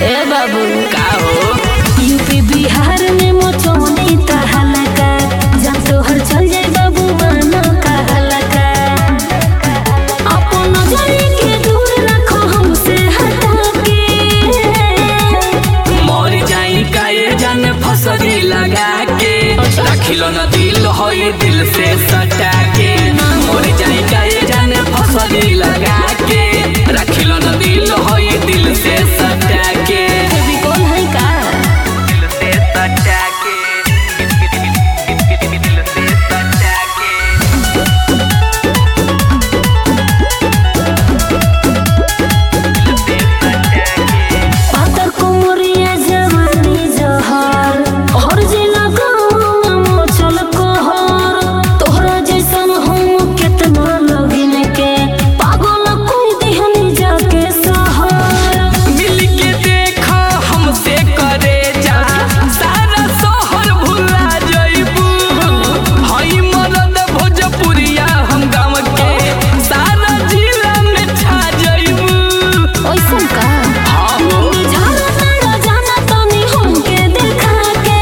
ए बाबू का हो यूपी बिहार में मोचोनी तहलका जब तोहर चल जाए बाबू मानो कहलका अपन नजर के दूर रखो हमसे हटा के मर जाई का ये जान फसरी लगा के रखिलो न दिल होई दिल से सटा के मर जाई का ये जान फसरी लगा के रखिलो न दिल होई दिल से सटा के कभी कौन है का दिल से सटा के दिल से सटा के पातर कुमरिया जवानी जहर हर जिला गाँव में चल कहर तोहरा जैसन हम केतना लगिन के पागल कोई दिहनी जाके सहर मिल के देखो हमसे करे जा सारा शहर भुला जइबू हई मरद भोजपुरिया हम गाँव के सारा जिला में छा जइबू ओइसन का हाँ हो जाना तारा जाना तनी हमके देखा के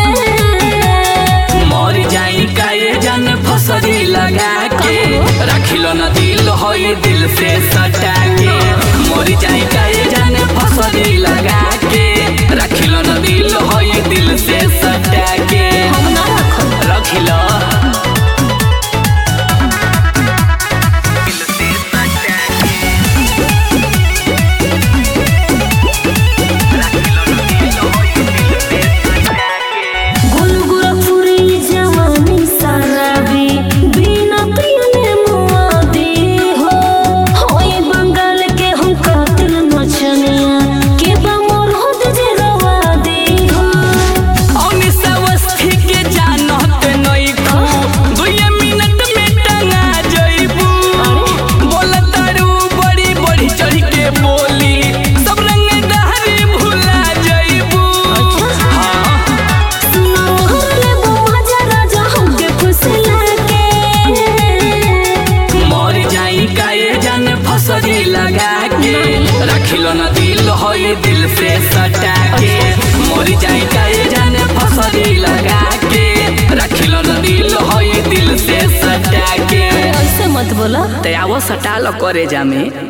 मर जाई का ये जान फसरी लगा के रखिलो न दिल होई दिल से सटा के मर जाई का ये जान फसरी लगा के रखिलो न दिल होई दिल से सटा के हम ना रखब रखिलो दिल से सटा के रखिलो न दिल होई दिल से सटा के गुलगुला पूरी जवानी शराबी बिना पियले मुआदी हो होई बंगाल के हम कातिल नचनिया के बा मोर होद जे रवा दे हो अवस्थी के जानत नहीं खो 2 मिनट में टंगा जइबू बोलतारू बड़ी बड़ी चढ़ के बोली सब रंग दहरी भुला जइबू हाँ सुना मोहरले बो मजा राजा हमके फुसला के मर जाई का ये जान फसरी लगा के रखिलो न दिल होई दिल से सटा के मर जाई का ये जान फसरी लगा के रखिलो न दिल होई दिल से सटा के ऐसे मत बोला ते आवो सटा लो करे जामे